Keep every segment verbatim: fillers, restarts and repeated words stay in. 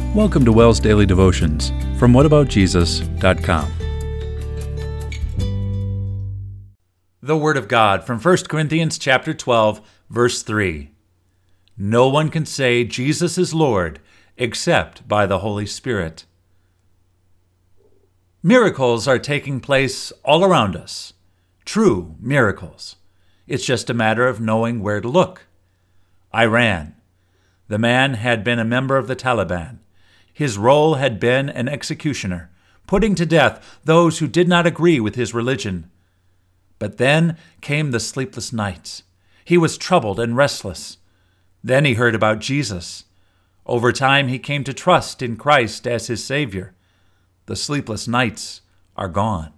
Welcome to WELS Daily Devotions from what about jesus dot com. The Word of God from First Corinthians chapter twelve, verse three. No one can say Jesus is Lord except by the Holy Spirit. Miracles are taking place all around us. True miracles. It's just a matter of knowing where to look. Iran. The man had been a member of the Taliban. His role had been an executioner, putting to death those who did not agree with his religion. But then came the sleepless nights. He was troubled and restless. Then he heard about Jesus. Over time, he came to trust in Christ as his Savior. The sleepless nights are gone.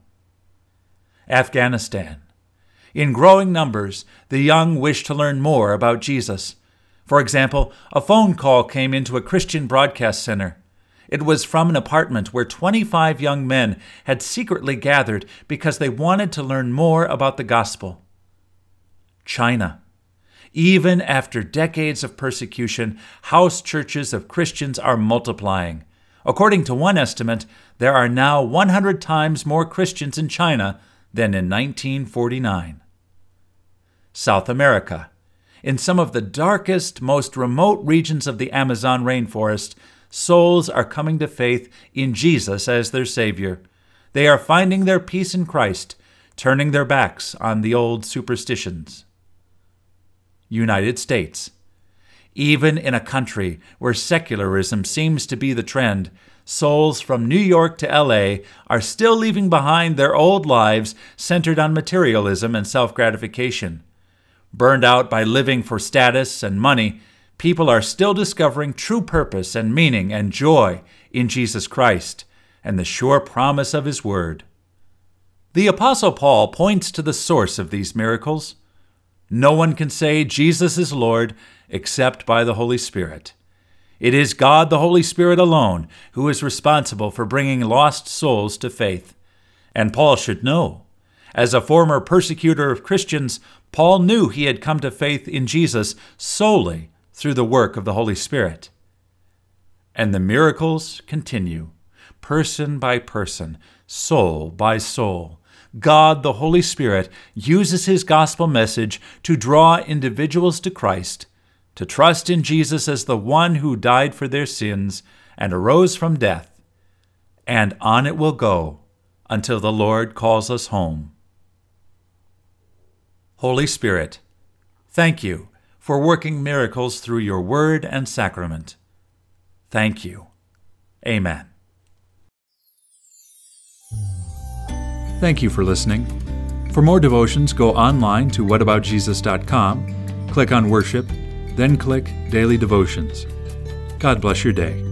Afghanistan. In growing numbers, the young wish to learn more about Jesus. For example, a phone call came into a Christian broadcast center. It was from an apartment where twenty-five young men had secretly gathered because they wanted to learn more about the gospel. China. Even after decades of persecution, house churches of Christians are multiplying. According to one estimate, there are now one hundred times more Christians in China than in nineteen forty-nine. South America. In some of the darkest, most remote regions of the Amazon rainforest, souls are coming to faith in Jesus as their Savior. They are finding their peace in Christ, turning their backs on the old superstitions. United States. Even in a country where secularism seems to be the trend, souls from New York to L A are still leaving behind their old lives centered on materialism and self-gratification. Burned out by living for status and money, people are still discovering true purpose and meaning and joy in Jesus Christ and the sure promise of His Word. The Apostle Paul points to the source of these miracles. No one can say Jesus is Lord except by the Holy Spirit. It is God the Holy Spirit alone who is responsible for bringing lost souls to faith. And Paul should know. As a former persecutor of Christians, Paul knew he had come to faith in Jesus solely through the work of the Holy Spirit. And the miracles continue, person by person, soul by soul. God, the Holy Spirit, uses His gospel message to draw individuals to Christ, to trust in Jesus as the one who died for their sins and arose from death. And on it will go until the Lord calls us home. Holy Spirit, thank you for working miracles through your word and sacrament. Thank you. Amen. Thank you for listening. For more devotions, go online to what about jesus dot com, click on Worship, then click Daily Devotions. God bless your day.